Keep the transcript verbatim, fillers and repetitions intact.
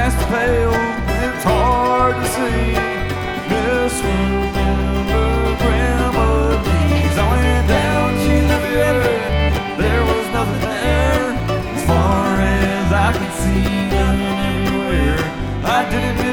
glass pale, it's hard to see. Misremembered remedies. I went down to the river, there was nothing there. As far as I could see, nothing anywhere. I didn't